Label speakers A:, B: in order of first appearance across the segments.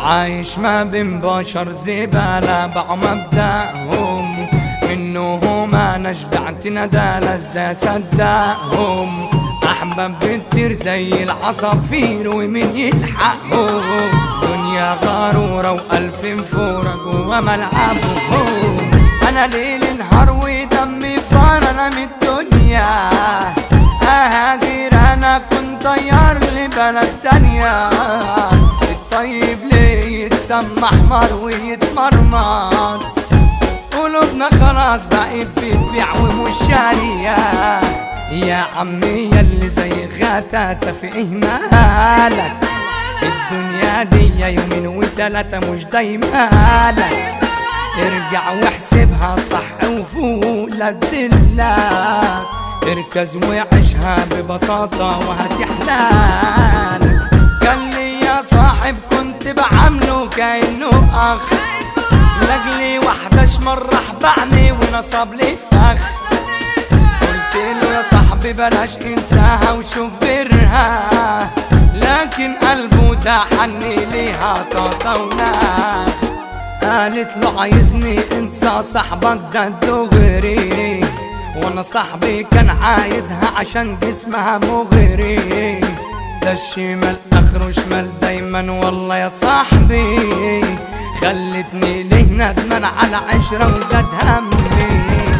A: عايش ما بين بشر زبالة باعوا مبدأهم منه ما نشبعت ندى لذة صدقهم. أحباب كتير زي العصافير ومن يلحقهم، دنيا غرورة وألف فورة جوا ملعبهم. أنا ليل نهار ودمي فار أنا من الدنيا، أهاجر أنا كنت طيار لبلد تانية. الطيب ليه يتسمى حمار ويتمرمط، قلوبنا خلاص بقت بتبيع ومش شارية. يا عمي ياللي زي غتاتة في ايه مالك، الدنيا دي يومين وتلاتة مش دايمالك. ارجع واحسبها صح وفوق لا تزلك، اركز وعيشها ببساطة وهتحلالك. كان لي يا صاحب كنت بعامله كأنه أخ، لاجلي واحدة شمر حبعني ونصب لي فخ. قلت له يا صاحبي بلاش انساها وشوف غيرها، لكن قلبه ده حني ليها طاطا وناخ. قالت له عايزني انسى صاحبك ده دغري، وانا صاحبي كان عايزها عشان جسمها مغري. ده الشمال اخره شمال دايما والله يا صاحبي، خلتني ليه ندمان على عشرة وزاد همي.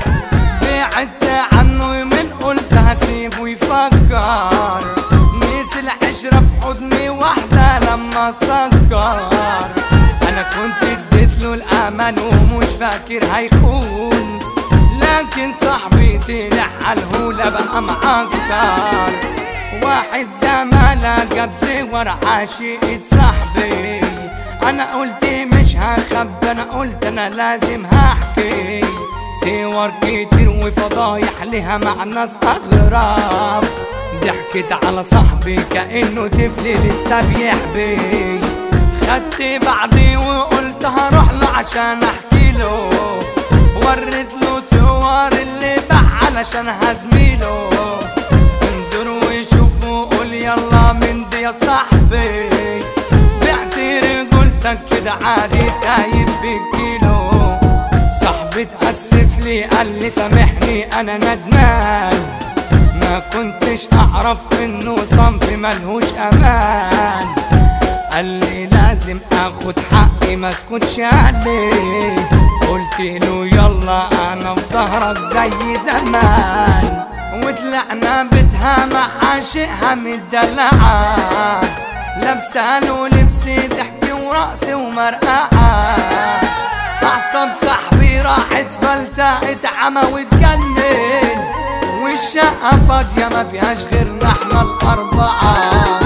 A: بعدت عنه يومين قلت هسيبه يفكر، نسي العشرة في حضني واحدة لما سكر. انا كنت اديتله الامان ومش فاكر هيخون، لكن صاحبي طلع عالهولة بقى معكر. واحد زمالة جاب زور عاشقة صاحبي، انا قلت مش هخبي، انا قلت انا لازم هحكي. صور كتير وفضايح لها مع ناس اغراب، ضحكت على صاحبي كأنه طفل لسه بيحبي. خدت بعضي وقلت هروح له عشان احكي له، وريت له صور اللي باع علشان هزميله. انظر وشوف وقول يلا من دي يا صاحبي، بعت رجولتك كده عادي سايب بالكيلو. صاحبي اتأسف لي قال لي سامحني انا ندمان، ما كنتش اعرف انه صنف ملهوش امان. قال لي لازم اخد حقي ما اسكتش عليه، قلت له يلا انا في ظهرك زي زمان. وطلعنا بيتها مع عاشقها مدلعة، لابسه له لبس ضحك ورقص ومرقعة. اعصاب صاحبي راحت فلتقت عمى واتجنن، والشقة فاضية ما فيهاش غيرنا احنا الاربعة.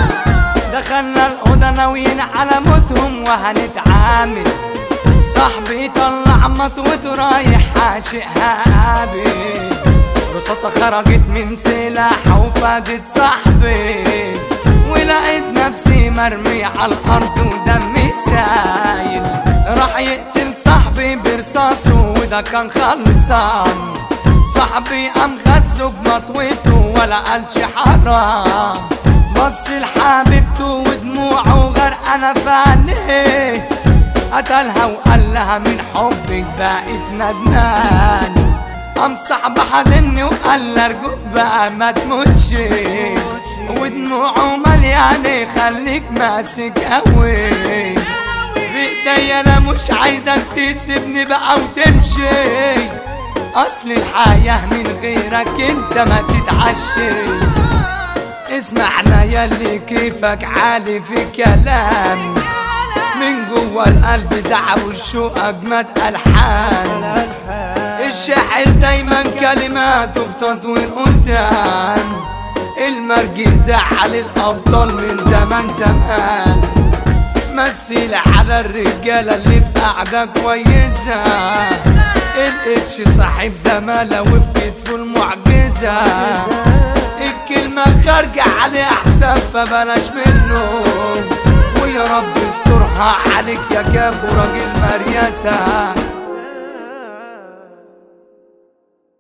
A: دخلنا الأوضة ناويين على موتهم وهنتعامل، صاحبي طلع مطوته رايح عاشقها قابل. رصاصة خرجت من سلاحها وفادت صاحبي، ولقيت نفسي مرمي على الأرض ودمي سايل. راح يقتل صاحبي برصاصه وده كان خلصان، صاحبي قام غزه بمطوته ولا قالش حرام. بص لحبيبته ودموعه غرقانة في عينيه، قتلها وقال لها من حبك بقيت ندمان. قام صاحبي حضني وقال لها ارجوك بقى ما تموتش، ودموعه مليانة خليك ماسك قوي في ايديا، انا مش عايزك تسيبني بقى وتمشي، اصل الحياة من غيرك انت ما تتعشي. اسمعنا ياللي كيفك عالي في كلام، من جوا القلب زعب والشوق اجمد الحان. الشاعر دايما كلماته في تطوير قدام، المرجي زعل الابطال من زمان زمان. مثل على الرجاله اللي في قعده كويسه، الاتش صاحب زماله وفي كتفه المعجزه. الكلمة خارجة عليه أحسن فبلاش منه، ويا رب استرها عليك يا كابو راجل مرياسة.